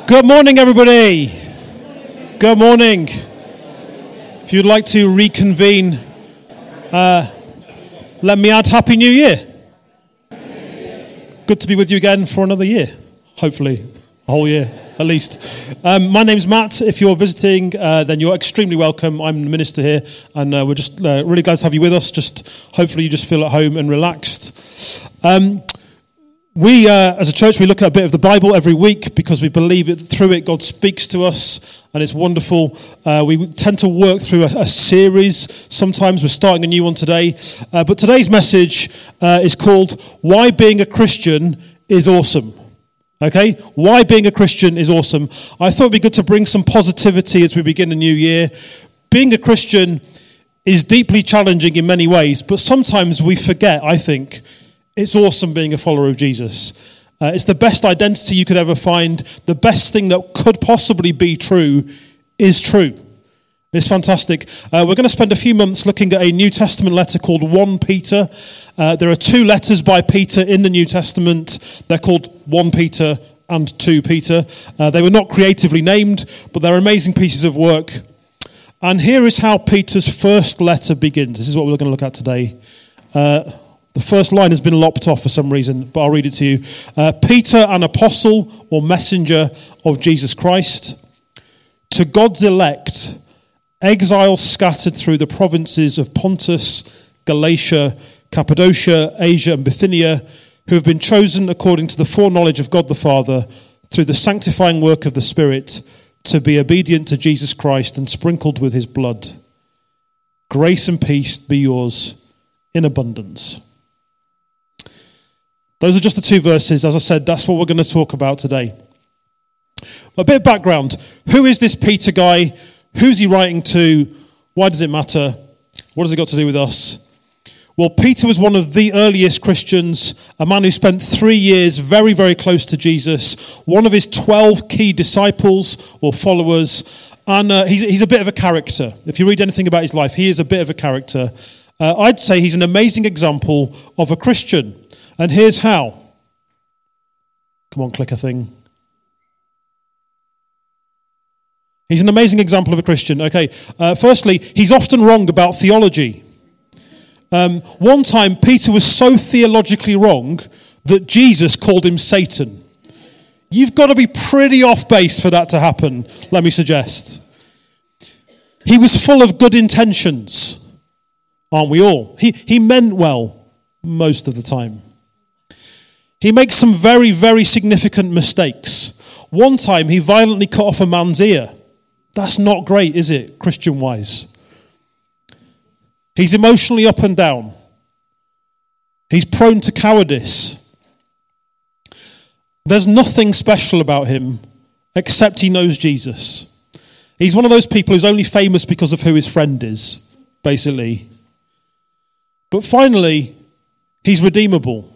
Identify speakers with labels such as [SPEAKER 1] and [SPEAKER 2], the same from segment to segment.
[SPEAKER 1] Good morning, everybody. Good morning. If you'd like to reconvene, let me add Happy New Year. Good to be with you again for another year, hopefully, a whole year at least. My name's Matt. If you're visiting, then you're extremely welcome. I'm the minister here, and we're just really glad to have you with us. Hopefully you just feel at home and relaxed. We, as a church, we look at a bit of the Bible every week because we believe that through it God speaks to us, and it's wonderful. We tend to work through a series. Sometimes we're starting a new one today. But today's message is called Why Being a Christian is Awesome. Okay? Why being a Christian is awesome. I thought it would be good to bring some positivity as we begin a new year. Being a Christian is deeply challenging in many ways, but sometimes we forget, I think, it's awesome being a follower of Jesus. It's the best identity you could ever find. The best thing that could possibly be true is true. It's fantastic. We're going to spend a few months looking at a New Testament letter called 1 Peter. There are two letters by Peter in the New Testament. They're called 1 Peter and 2 Peter. They were not creatively named, but they're amazing pieces of work. And here is how Peter's first letter begins. This is what we're going to look at today. The first line has been lopped off for some reason, but I'll read it to you. Peter, an apostle or messenger of Jesus Christ, to God's elect, exiles scattered through the provinces of Pontus, Galatia, Cappadocia, Asia, and Bithynia, who have been chosen according to the foreknowledge of God the Father, through the sanctifying work of the Spirit, to be obedient to Jesus Christ and sprinkled with his blood. Grace and peace be yours in abundance. Those are just the two verses. As I said, that's what we're going to talk about today. A bit of background. Who is this Peter guy? Who's he writing to? Why does it matter? What has it got to do with us? Well, Peter was one of the earliest Christians, a man who spent 3 years very, very close to Jesus, one of his 12 key disciples or followers, and he's a bit of a character. If you read anything about his life, he is a bit of a character. I'd say he's an amazing example of a Christian. And here's how. Come on, click a thing. He's an amazing example of a Christian. Okay, firstly, he's often wrong about theology. One time, Peter was so theologically wrong that Jesus called him Satan. You've got to be pretty off base for that to happen, let me suggest. He was full of good intentions, aren't we all? He meant well most of the time. He makes some very, very significant mistakes. One time, he violently cut off a man's ear. That's not great, is it, Christian-wise? He's emotionally up and down. He's prone to cowardice. There's nothing special about him except he knows Jesus. He's one of those people who's only famous because of who his friend is, basically. But finally, he's redeemable.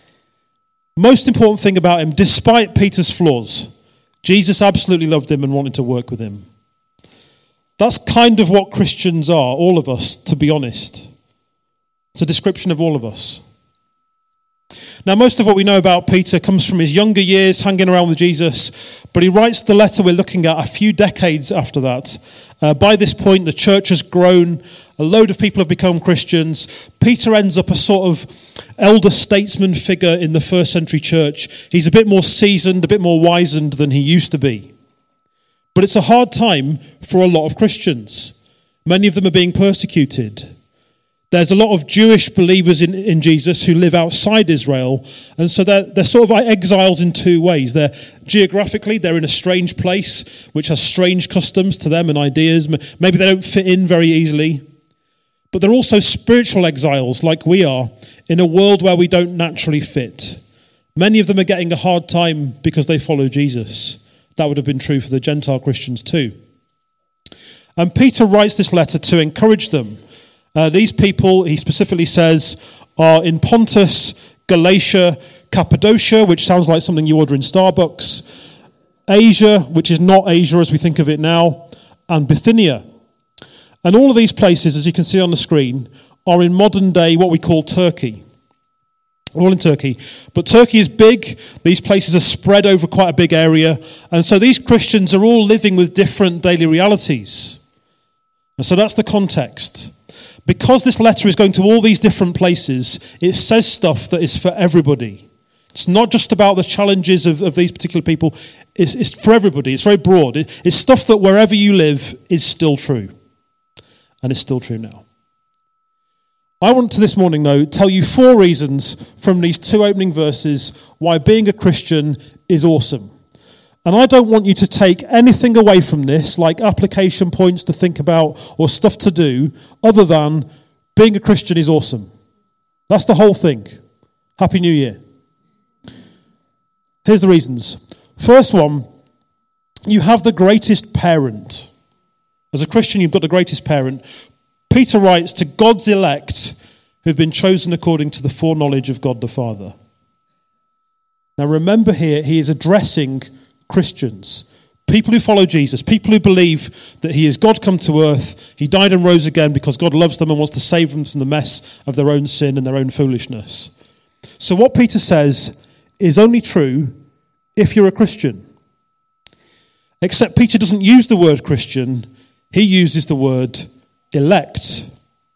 [SPEAKER 1] Most important thing about him, despite Peter's flaws, Jesus absolutely loved him and wanted to work with him. That's kind of what Christians are, all of us, to be honest. It's a description of all of us. Now, most of what we know about Peter comes from his younger years hanging around with Jesus, but he writes the letter we're looking at a few decades after that. By this point, the church has grown. A load of people have become Christians. Peter ends up a sort of elder statesman figure in the first century church. He's a bit more seasoned, a bit more wizened than he used to be. But it's a hard time for a lot of Christians. Many of them are being persecuted. There's a lot of Jewish believers in Jesus who live outside Israel, and so they're sort of like exiles in two ways. Geographically, they're in a strange place, which has strange customs to them and ideas. Maybe they don't fit in very easily. But they're also spiritual exiles, like we are, in a world where we don't naturally fit. Many of them are getting a hard time because they follow Jesus. That would have been true for the Gentile Christians too. And Peter writes this letter to encourage them. These people, he specifically says, are in Pontus, Galatia, Cappadocia, which sounds like something you order in Starbucks, Asia, which is not Asia as we think of it now, and Bithynia. And all of these places, as you can see on the screen, are in modern day what we call Turkey. all in Turkey. But Turkey is big. These places are spread over quite a big area. And so these Christians are all living with different daily realities. And so that's the context. Because this letter is going to all these different places, it says stuff that is for everybody. It's not just about the challenges of these particular people. It's for everybody. It's very broad. It's stuff that wherever you live is still true. And it's still true now. I want to this morning, though, tell you 4 reasons from these 2 opening verses why being a Christian is awesome. And I don't want you to take anything away from this, like application points to think about or stuff to do, other than being a Christian is awesome. That's the whole thing. Happy New Year. Here's the reasons. First one, you have the greatest parent. As a Christian, you've got the greatest parent. Peter writes to God's elect who've been chosen according to the foreknowledge of God the Father. Now remember here, he is addressing Christians, people who follow Jesus, people who believe that he is God come to earth, he died and rose again because God loves them and wants to save them from the mess of their own sin and their own foolishness. So what Peter says is only true if you're a Christian. Except Peter doesn't use the word Christian, he uses the word elect.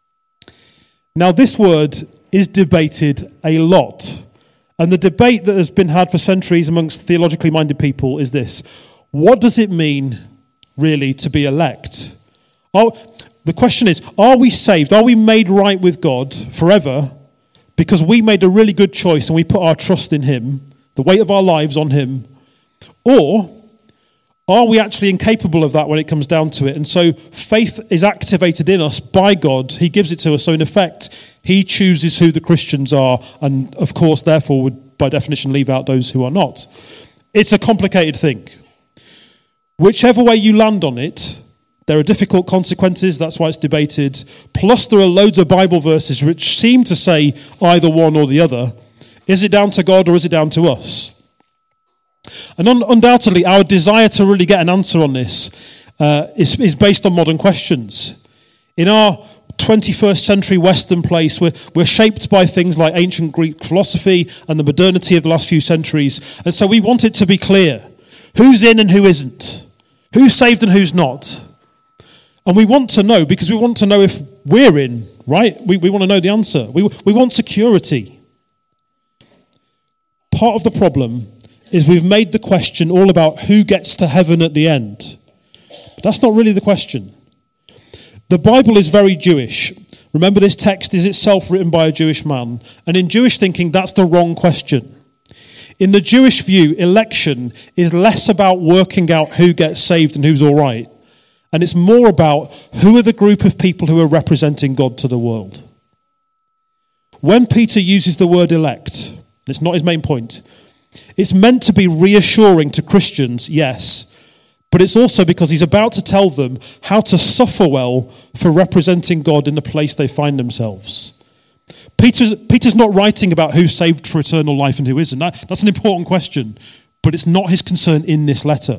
[SPEAKER 1] Now this word is debated a lot. And the debate that has been had for centuries amongst theologically minded people is this. What does it mean, really, to be elect? The question is, are we saved? Are we made right with God forever because we made a really good choice and we put our trust in him, the weight of our lives on him? Or are we actually incapable of that when it comes down to it? And so faith is activated in us by God. He gives it to us. So in effect, he chooses who the Christians are and, of course, therefore would, by definition, leave out those who are not. It's a complicated thing. Whichever way you land on it, there are difficult consequences. That's why it's debated. Plus, there are loads of Bible verses which seem to say either one or the other. Is it down to God or is it down to us? And undoubtedly, our desire to really get an answer on this is based on modern questions. In our 21st century Western place, we're shaped by things like ancient Greek philosophy and the modernity of the last few centuries. And so we want it to be clear. Who's in and who isn't? Who's saved and who's not? And we want to know because we want to know if we're in, right? We want to know the answer. We want security. Part of the problem is we've made the question all about who gets to heaven at the end. But that's not really the question. The Bible is very Jewish. Remember, this text is itself written by a Jewish man. And in Jewish thinking, that's the wrong question. In the Jewish view, election is less about working out who gets saved and who's all right. And it's more about who are the group of people who are representing God to the world. When Peter uses the word elect, and it's not his main point, it's meant to be reassuring to Christians, yes, but it's also because he's about to tell them how to suffer well for representing God in the place they find themselves. Peter's not writing about who's saved for eternal life and who isn't. That's an important question, but it's not his concern in this letter.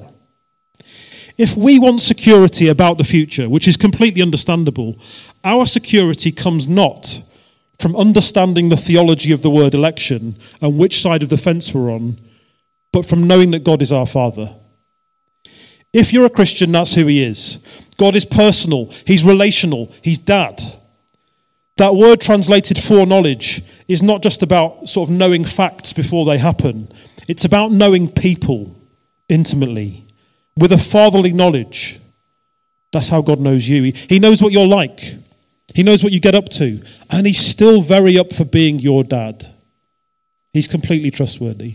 [SPEAKER 1] If we want security about the future, which is completely understandable, our security comes not from understanding the theology of the word election and which side of the fence we're on, but from knowing that God is our Father. If you're a Christian, that's who he is. God is personal, he's relational, he's dad. That word translated foreknowledge is not just about sort of knowing facts before they happen. It's about knowing people intimately, with a fatherly knowledge. That's how God knows you. He knows what you're like. He knows what you get up to. And he's still very up for being your dad. He's completely trustworthy.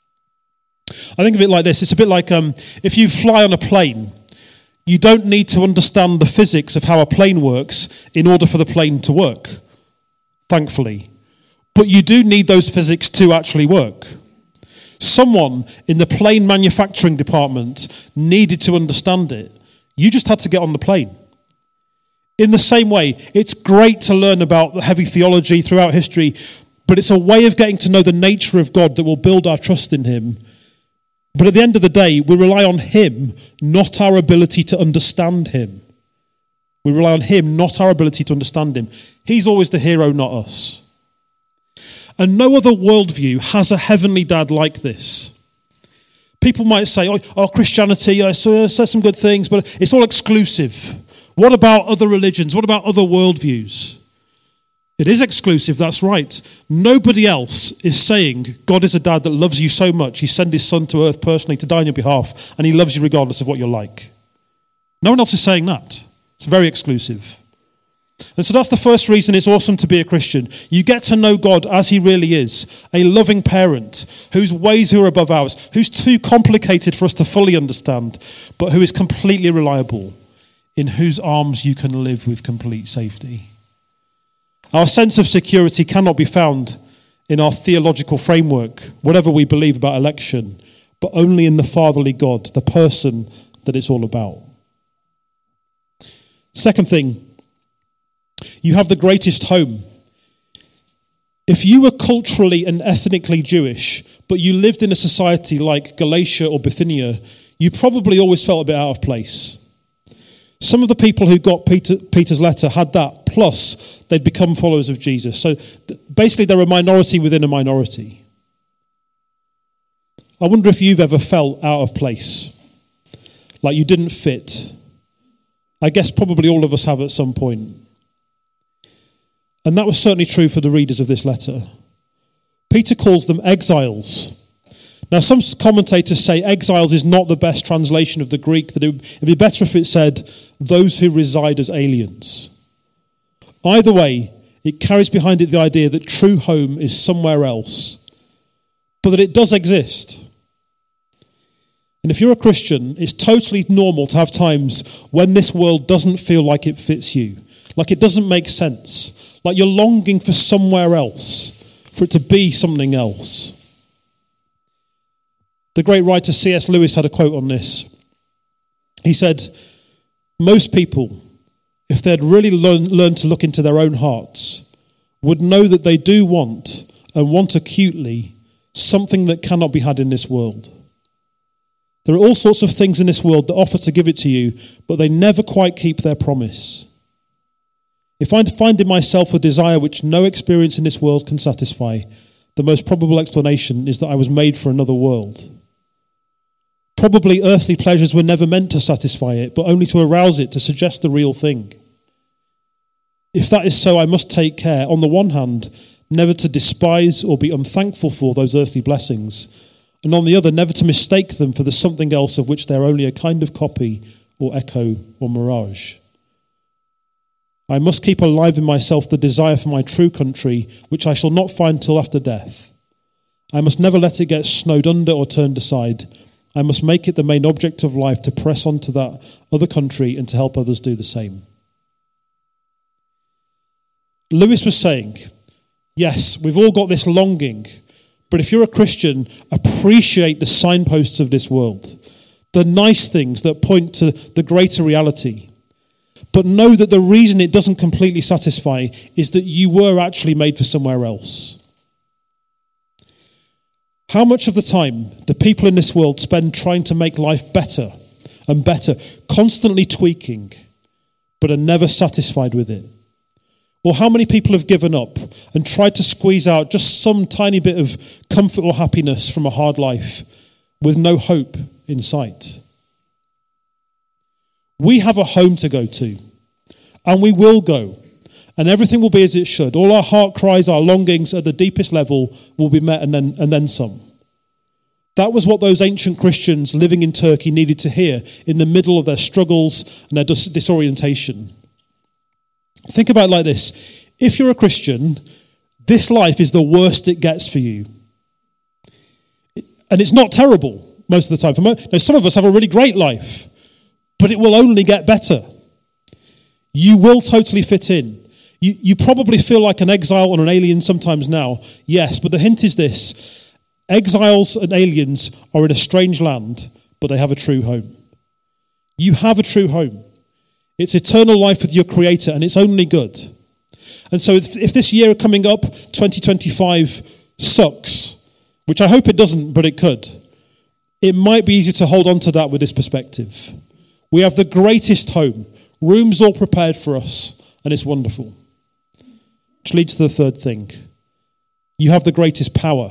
[SPEAKER 1] I think of it like this. It's a bit like if you fly on a plane, you don't need to understand the physics of how a plane works in order for the plane to work, thankfully. But you do need those physics to actually work. Someone in the plane manufacturing department needed to understand it. You just had to get on the plane. In the same way, it's great to learn about the heavy theology throughout history, but it's a way of getting to know the nature of God that will build our trust in him. But at the end of the day, we rely on him, not our ability to understand him. We rely on him, not our ability to understand him. He's always the hero, not us. And no other worldview has a heavenly dad like this. People might say, Christianity says some good things, but it's all exclusive. What about other religions? What about other worldviews? It is exclusive, that's right. Nobody else is saying God is a dad that loves you so much, he sent his son to earth personally to die on your behalf, and he loves you regardless of what you're like. No one else is saying that. It's very exclusive. And so that's the first reason it's awesome to be a Christian. You get to know God as he really is, a loving parent whose ways are above ours, who's too complicated for us to fully understand, but who is completely reliable, in whose arms you can live with complete safety. Our sense of security cannot be found in our theological framework, whatever we believe about election, but only in the fatherly God, the person that it's all about. Second thing, you have the greatest home. If you were culturally and ethnically Jewish, but you lived in a society like Galatia or Bithynia, you probably always felt a bit out of place. Some of the people who got Peter's letter had that, plus they'd become followers of Jesus. So basically they're a minority within a minority. I wonder if you've ever felt out of place, like you didn't fit. I guess probably all of us have at some point. And that was certainly true for the readers of this letter. Peter calls them exiles. Now, some commentators say exiles is not the best translation of the Greek, that it'd be better if it said, those who reside as aliens. Either way, it carries behind it the idea that true home is somewhere else, but that it does exist. And if you're a Christian, it's totally normal to have times when this world doesn't feel like it fits you, like it doesn't make sense, like you're longing for somewhere else, for it to be something else. The great writer C.S. Lewis had a quote on this. He said, most people, if they'd really learned to look into their own hearts, would know that they do want, and want acutely, something that cannot be had in this world. There are all sorts of things in this world that offer to give it to you, but they never quite keep their promise. If I find in myself a desire which no experience in this world can satisfy, the most probable explanation is that I was made for another world. Probably earthly pleasures were never meant to satisfy it, but only to arouse it, to suggest the real thing. If that is so, I must take care, on the one hand, never to despise or be unthankful for those earthly blessings, and on the other, never to mistake them for the something else of which they are only a kind of copy or echo or mirage. I must keep alive in myself the desire for my true country, which I shall not find till after death. I must never let it get snowed under or turned aside. I must make it the main object of life to press on to that other country and to help others do the same. Lewis was saying, yes, we've all got this longing, but if you're a Christian, appreciate the signposts of this world, the nice things that point to the greater reality. But know that the reason it doesn't completely satisfy is that you were actually made for somewhere else. How much of the time do people in this world spend trying to make life better and better, constantly tweaking, but are never satisfied with it? Or how many people have given up and tried to squeeze out just some tiny bit of comfort or happiness from a hard life with no hope in sight? We have a home to go to, and we will go, and everything will be as it should. All our heart cries, our longings at the deepest level will be met and then some. That was what those ancient Christians living in Turkey needed to hear in the middle of their struggles and their disorientation. Think about it like this. If you're a Christian, this life is the worst it gets for you. And it's not terrible most of the time. Now, some of us have a really great life, but it will only get better. You will totally fit in. You probably feel like an exile or an alien sometimes now. Yes, but the hint is this. Exiles and aliens are in a strange land, but they have a true home. You have a true home. It's eternal life with your Creator, and it's only good. And so if this year coming up, 2025, sucks, which I hope it doesn't, but it could, it might be easy to hold on to that with this perspective. We have the greatest home, rooms all prepared for us, and it's wonderful. Which leads to the third thing. You have the greatest power.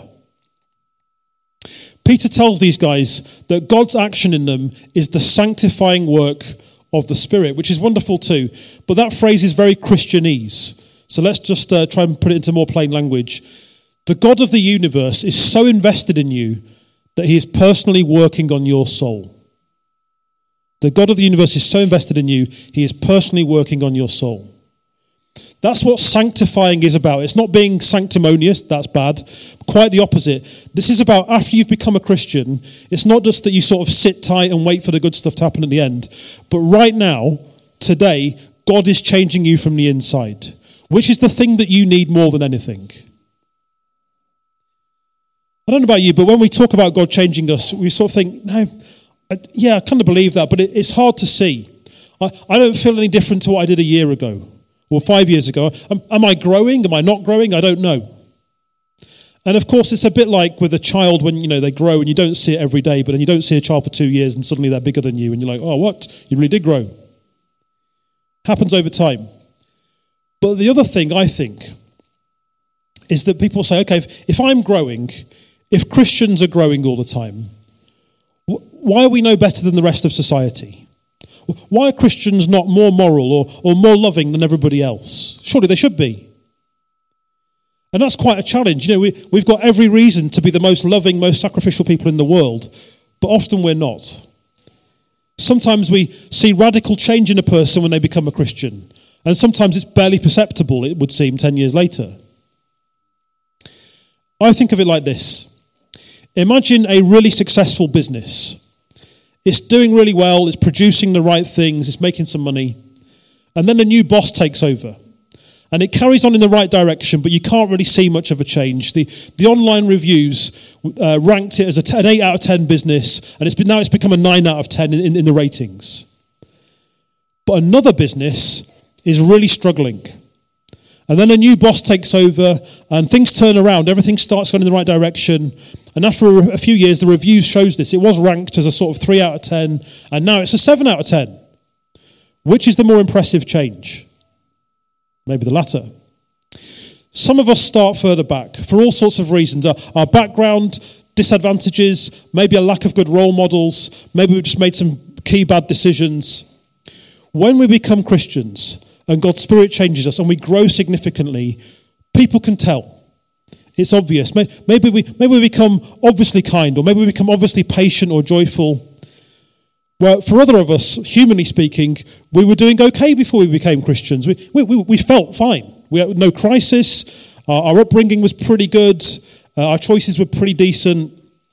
[SPEAKER 1] Peter tells these guys that God's action in them is the sanctifying work of the Spirit, which is wonderful too. But that phrase is very Christianese. So let's just try and put it into more plain language. The God of the universe is so invested in you that he is personally working on your soul. The God of the universe is so invested in you, he is personally working on your soul. That's what sanctifying is about. It's not being sanctimonious, that's bad. Quite the opposite. This is about after you've become a Christian, it's not just that you sort of sit tight and wait for the good stuff to happen at the end. But right now, today, God is changing you from the inside, which is the thing that you need more than anything. I don't know about you, but when we talk about God changing us, we sort of think, no, I kind of believe that, but it's hard to see. I don't feel any different to what I did a year ago or 5 years ago. Am I growing? Am I not growing? I don't know. And of course, it's a bit like with a child when they grow and you don't see it every day, but then you don't see a child for 2 years and suddenly they're bigger than you and you're like, oh, what? You really did grow. Happens over time. But the other thing I think is that people say, okay, if I'm growing, if Christians are growing all the time, why are we no better than the rest of society? Why are Christians not more moral or more loving than everybody else? Surely they should be. And that's quite a challenge. We've got every reason to be the most loving, most sacrificial people in the world, but often we're not. Sometimes we see radical change in a person when they become a Christian, and sometimes it's barely perceptible, it would seem, 10 years later. I think of it like this. Imagine a really successful business. It's doing really well, it's producing the right things, it's making some money, and then a new boss takes over. And it carries on in the right direction, but you can't really see much of a change. The online reviews ranked it as an 8 out of 10 business, and it's become a 9 out of 10 in the ratings. But another business is really struggling. And then a new boss takes over, and things turn around. Everything starts going in the right direction. And after a few years, the reviews shows this. It was ranked as a sort of 3 out of 10, and now it's a 7 out of 10. Which is the more impressive change? Maybe the latter. Some of us start further back for all sorts of reasons. Our background, disadvantages, maybe a lack of good role models, maybe we've just made some key bad decisions. When we become Christians and God's Spirit changes us and we grow significantly, people can tell. It's obvious. Maybe we become obviously kind, or maybe we become obviously patient or joyful. Well, for other of us, humanly speaking, we were doing okay before we became Christians. We felt fine. We had no crisis. Our upbringing was pretty good. Our choices were pretty decent.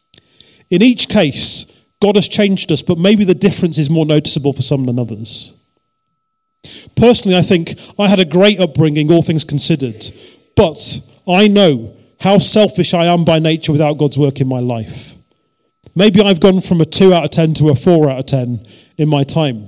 [SPEAKER 1] In each case, God has changed us, but maybe the difference is more noticeable for some than others. Personally, I think I had a great upbringing, all things considered, but I know how selfish I am by nature without God's work in my life. Maybe I've gone from a 2 out of 10 to a 4 out of 10 in my time.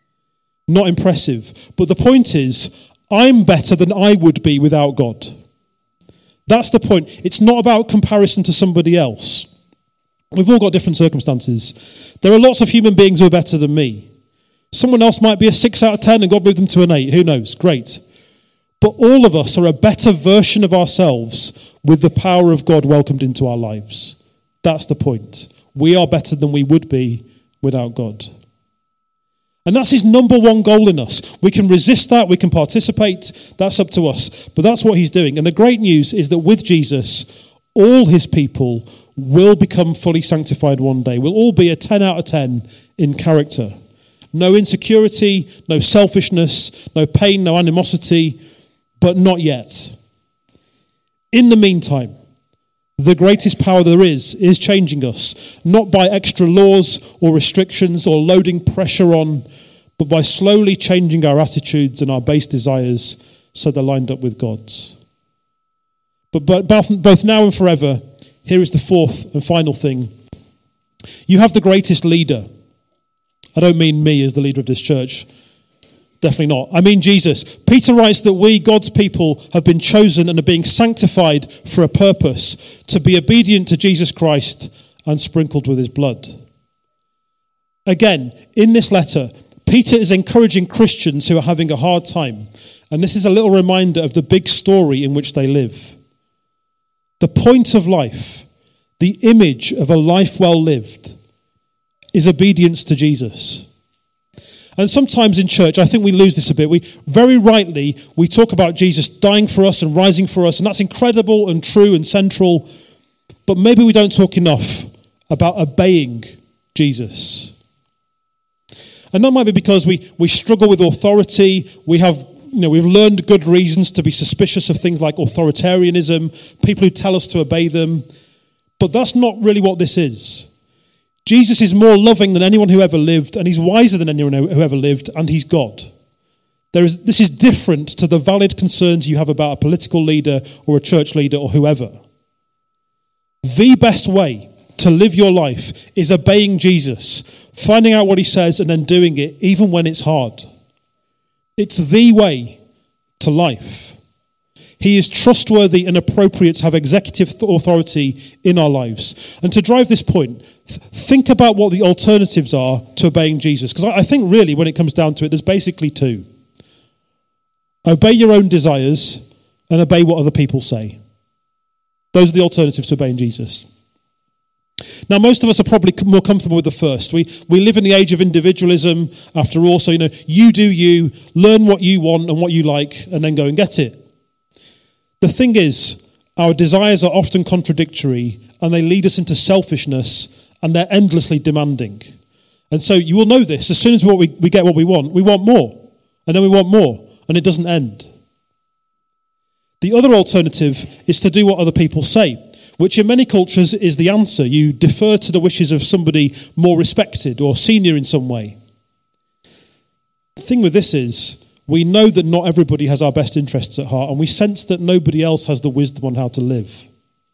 [SPEAKER 1] Not impressive. But the point is, I'm better than I would be without God. That's the point. It's not about comparison to somebody else. We've all got different circumstances. There are lots of human beings who are better than me. Someone else might be a 6 out of 10 and God moved them to an 8. Who knows? Great. But all of us are a better version of ourselves with the power of God welcomed into our lives. That's the point. We are better than we would be without God. And that's his number one goal in us. We can resist that, we can participate, that's up to us. But that's what he's doing. And the great news is that with Jesus, all his people will become fully sanctified one day. We'll all be a 10 out of 10 in character. No insecurity, no selfishness, no pain, no animosity, but not yet. In the meantime, the greatest power there is changing us, not by extra laws or restrictions or loading pressure on, but by slowly changing our attitudes and our base desires so they're lined up with God's. But both now and forever, here is the fourth and final thing. You have the greatest leader. I don't mean me as the leader of this church. Definitely not. I mean Jesus. Peter writes that we, God's people, have been chosen and are being sanctified for a purpose, to be obedient to Jesus Christ and sprinkled with his blood. Again, in this letter, Peter is encouraging Christians who are having a hard time. And this is a little reminder of the big story in which they live. The point of life, the image of a life well lived, is obedience to Jesus. And sometimes in church, I think we lose this a bit. We very rightly, we talk about Jesus dying for us and rising for us, and that's incredible and true and central. But maybe we don't talk enough about obeying Jesus. And that might be because we struggle with authority. We've learned good reasons to be suspicious of things like authoritarianism, people who tell us to obey them. But that's not really what this is. Jesus is more loving than anyone who ever lived, and he's wiser than anyone who ever lived, and he's God. This is different to the valid concerns you have about a political leader or a church leader or whoever. The best way to live your life is obeying Jesus, finding out what he says and then doing it, even when it's hard. It's the way to life. He is trustworthy and appropriate to have executive authority in our lives. And to drive this point, think about what the alternatives are to obeying Jesus. Because I think really when it comes down to it, there's basically two. Obey your own desires and obey what other people say. Those are the alternatives to obeying Jesus. Now, most of us are probably more comfortable with the first. We live in the age of individualism, after all. So, you do you, learn what you want and what you like, and then go and get it. The thing is, our desires are often contradictory, and they lead us into selfishness, and they're endlessly demanding. And so you will know this. As soon as we get what we want more. And then we want more, and it doesn't end. The other alternative is to do what other people say, which in many cultures is the answer. You defer to the wishes of somebody more respected or senior in some way. The thing with this is, we know that not everybody has our best interests at heart, and we sense that nobody else has the wisdom on how to live.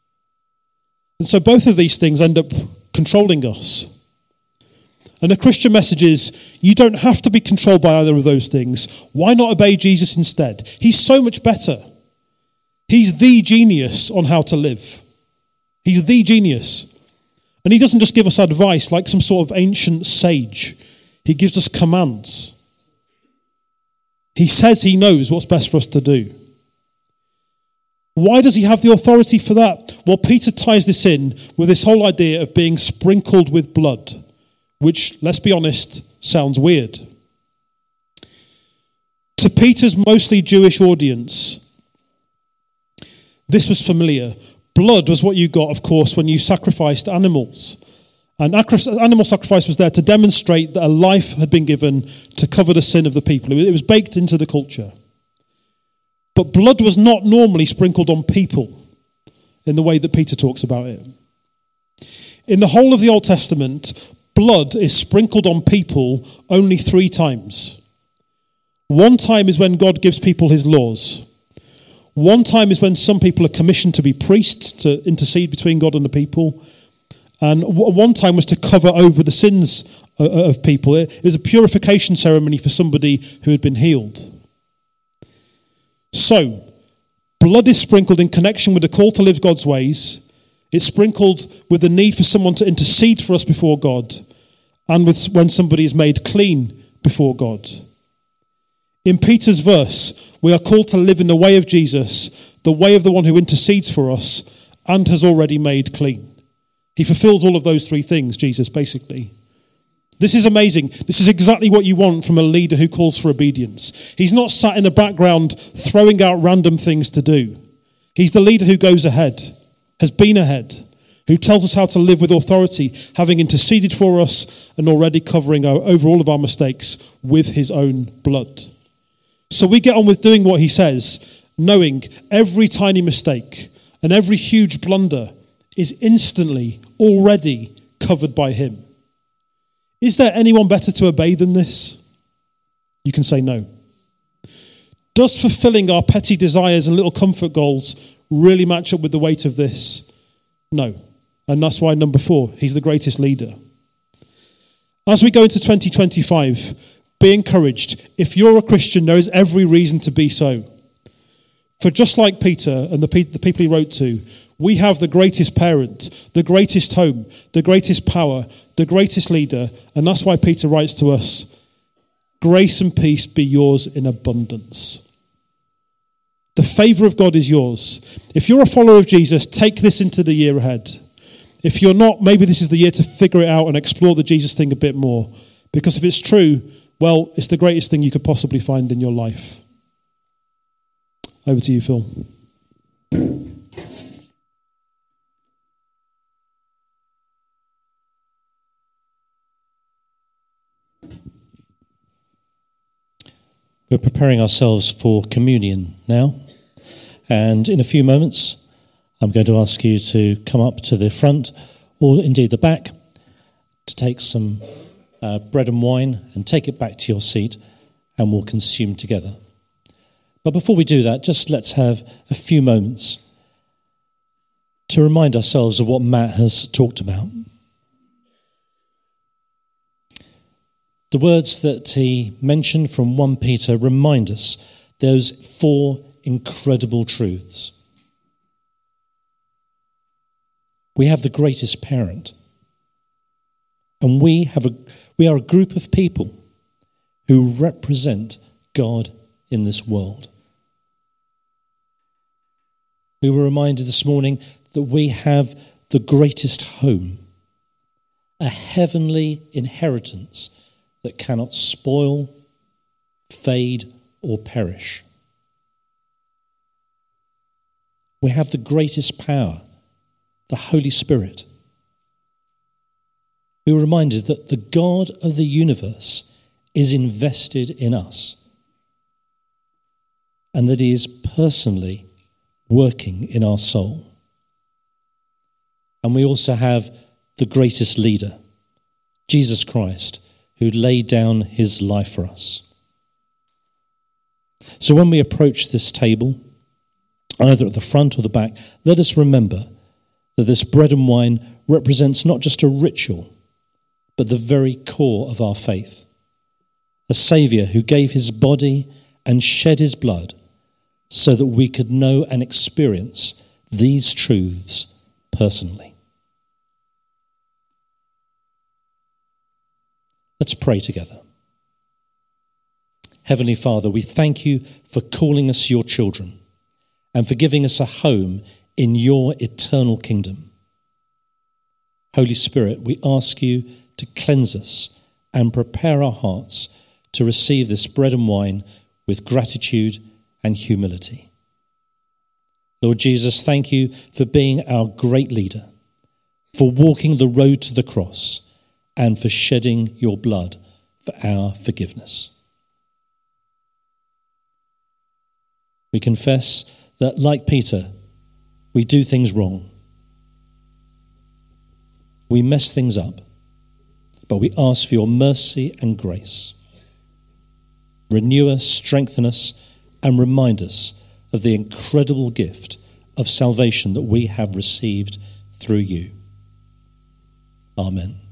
[SPEAKER 1] And so both of these things end up controlling us. And the Christian message is, you don't have to be controlled by either of those things. Why not obey Jesus instead? He's so much better. He's the genius on how to live. He's the genius. And he doesn't just give us advice like some sort of ancient sage. He gives us commands. He says he knows what's best for us to do. Why does he have the authority for that? Well, Peter ties this in with this whole idea of being sprinkled with blood, which, let's be honest, sounds weird. To Peter's mostly Jewish audience, this was familiar. Blood was what you got, of course, when you sacrificed animals. And animal sacrifice was there to demonstrate that a life had been given to cover the sin of the people. It was baked into the culture. But blood was not normally sprinkled on people in the way that Peter talks about it. In the whole of the Old Testament, blood is sprinkled on people only 3 times. One time is when God gives people his laws. One time is when some people are commissioned to be priests, to intercede between God and the people. And one time was to cover over the sins of people. It was a purification ceremony for somebody who had been healed. So, blood is sprinkled in connection with the call to live God's ways. It's sprinkled with the need for someone to intercede for us before God, and with when somebody is made clean before God. In Peter's verse, we are called to live in the way of Jesus, the way of the one who intercedes for us and has already made clean. He fulfills all of those 3 things, Jesus, basically. This is amazing. This is exactly what you want from a leader who calls for obedience. He's not sat in the background throwing out random things to do. He's the leader who goes ahead, has been ahead, who tells us how to live with authority, having interceded for us and already covering over all of our mistakes with his own blood. So we get on with doing what he says, knowing every tiny mistake and every huge blunder is instantly already covered by him. Is there anyone better to obey than this? You can say no. Does fulfilling our petty desires and little comfort goals really match up with the weight of this? No. And that's why number 4, he's the greatest leader. As we go into 2025, be encouraged. If you're a Christian, there is every reason to be so. For just like Peter and the people he wrote to, we have the greatest parent, the greatest home, the greatest power, the greatest leader. And that's why Peter writes to us, grace and peace be yours in abundance. The favour of God is yours. If you're a follower of Jesus, take this into the year ahead. If you're not, maybe this is the year to figure it out and explore the Jesus thing a bit more. Because if it's true, well, it's the greatest thing you could possibly find in your life. Over to you, Phil.
[SPEAKER 2] We're preparing ourselves for communion now, and in a few moments I'm going to ask you to come up to the front, or indeed the back, to take some bread and wine and take it back to your seat, and we'll consume together. But before we do that, just let's have a few moments to remind ourselves of what Matt has talked about. The words that he mentioned from 1 Peter remind us those 4 incredible truths. We have the greatest parent, and we are a group of people who represent God in this world. We were reminded this morning that we have the greatest home, a heavenly inheritance that cannot spoil, fade, or perish. We have the greatest power, the Holy Spirit. We were reminded that the God of the universe is invested in us and that he is personally working in our soul. And we also have the greatest leader, Jesus Christ, who laid down his life for us. So when we approach this table, either at the front or the back, let us remember that this bread and wine represents not just a ritual, but the very core of our faith. A Saviour who gave his body and shed his blood so that we could know and experience these truths personally. Let's pray together. Heavenly Father, we thank you for calling us your children and for giving us a home in your eternal kingdom. Holy Spirit, we ask you to cleanse us and prepare our hearts to receive this bread and wine with gratitude and humility. Lord Jesus, thank you for being our great leader, for walking the road to the cross, and for shedding your blood for our forgiveness. We confess that, like Peter, we do things wrong. We mess things up, but we ask for your mercy and grace. Renew us, strengthen us, and remind us of the incredible gift of salvation that we have received through you. Amen.